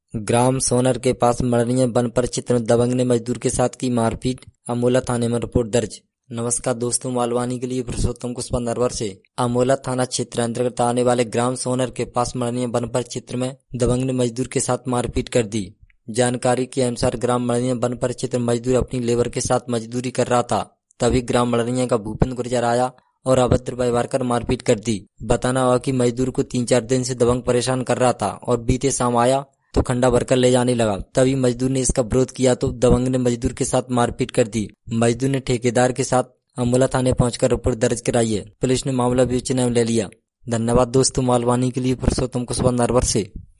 ग्राम सोनर के पास मड़निया वन परिक्षेत्र में दबंग ने मजदूर के साथ की मारपीट, अमोला थाने में रिपोर्ट दर्ज। नमस्कार दोस्तों, मालवानी के लिए पुरुषोत्तम कुशवा नरवर से। अमोला थाना क्षेत्र अंतर्गत आने वाले ग्राम सोनर के पास मड़निया वन परिक्षेत्र में दबंग ने मजदूर के साथ मारपीट कर दी। जानकारी के अनुसार ग्राम मड़निया वन परिक्षेत्र मजदूर अपनी लेबर के साथ मजदूरी कर रहा था, तभी ग्राम मड़निया का भूपेंद्र गुर्जर आया और अभद्र व्यवहार कर मारपीट कर दी। बताना हुआ कि मजदूर को 3-4 दिन से दबंग परेशान कर रहा था और बीते शाम आया तो खंडा भरकर ले जाने लगा। तभी मजदूर ने इसका विरोध किया तो दबंग ने मजदूर के साथ मारपीट कर दी। मजदूर ने ठेकेदार के साथ अमोला थाने पहुंचकर रिपोर्ट दर्ज कराई है। पुलिस ने मामला विवेचना में ले लिया। धन्यवाद दोस्तों, मालवानी के लिए पुरुषोत्तम कुशवा नरवर से।